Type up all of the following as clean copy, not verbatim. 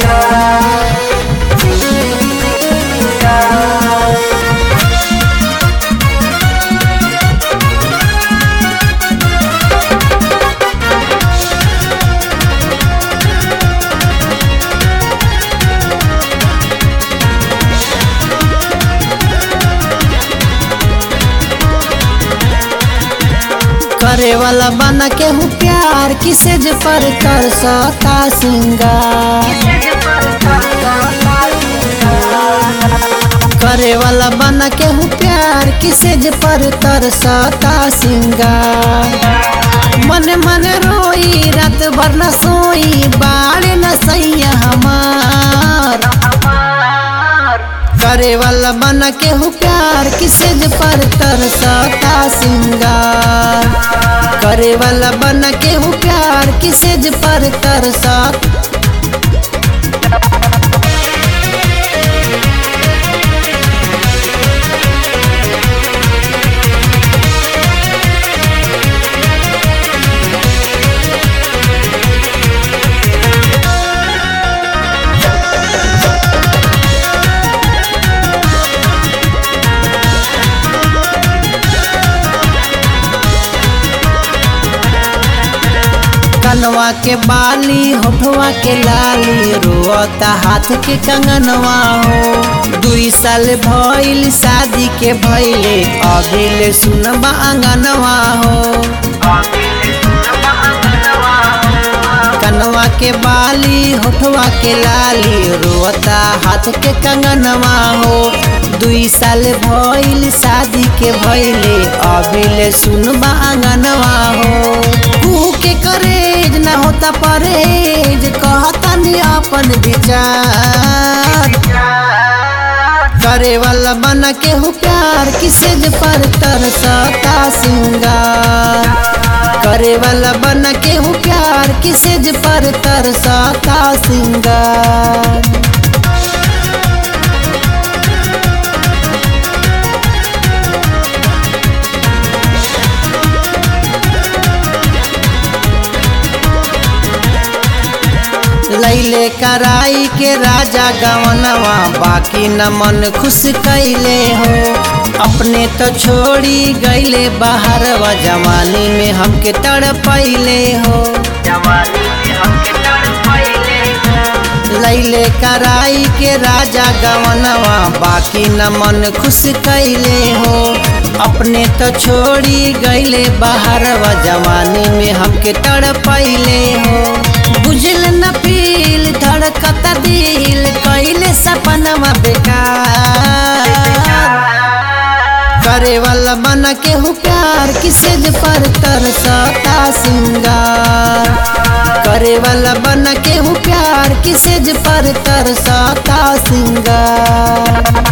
करे वाला बना के हूँ प्यार किसे ज पर कर सता सिंगार। करे वाला बना के हूँ प्यार किसे ज पर कर सता सिंगार। मन मन रोई रात भर न सोई बाड़े न सैया हमार। करे वाला बना के हूँ प्यार किसे ज पर कर सता सिंगार। करे वाला बना के हूँ प्यार किसे ज पर कर सता। कनवा के बाली होठवा के लाली रोता हाथ के कंगनवा हो। 2 साल भइल शादी के भइले अभिले सुनबा अंगनवा हो। कनवा के बाली होठवा के लाली रोता हाथ के कंगनवा हो। 2 साल भइल शादी के भइले अभिले सुनबा अंगनवा हो। के करेज न होता परहेज कहता नहीं अपन विचार। करे वाला बना के हूँ प्यार किसे ज पर तरसता सिंगार। करे वाला बना के हूँ प्यार किसे ज पर तरसता सिंगार। लैले कराई के राजा गवनवा बाकी न मन खुश कैले हो। अपने तो छोड़ी गईले बाहरवा जवानी में हमके तड़पैले हो। लैले कराई के राजा गवनवा बाकी न मन खुश कैले हो। अपने तो छोड़ी गईले बाहरवा जवानी में हमके तड़पैले हो। बुझल न फील धड़कता दिल कैले सपनवा बेकार। करे वाला बना के हूँ प्यार किसे ज पर तरसता सिंगार। करे वाला बना के हूँ प्यार किसे ज पर तरसता सिंगार।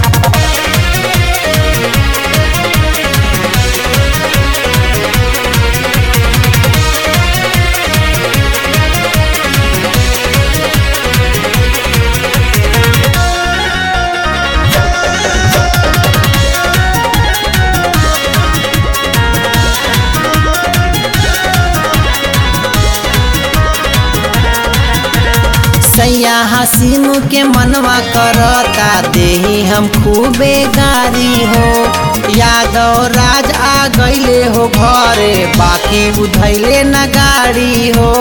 सैया हसीनू के मनवा करता देही हम खूबे गारी हो। यादव राज आ गईले हो घरे बाकी उधैले न गाड़ी हो।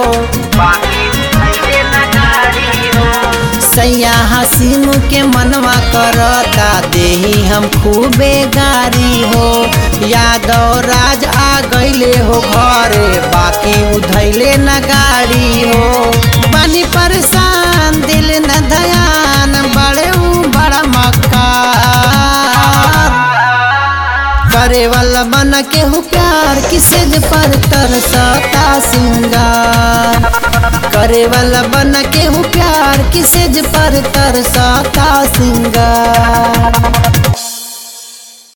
सैया हसीनू के मनवा करता देही हम खूबे गारी हो। यादव राज आ गईले हो घरे बाकी उधैले न गाड़ी हो। बानी परेशान दिल न ध्यान बड़े बड़ा मक्कार। करे वाला बना के हूँ प्यार किसे ज पर तरसता सिंगार। करे वाला बना के हूँ प्यार किसे ज पर तरसता सिंगार।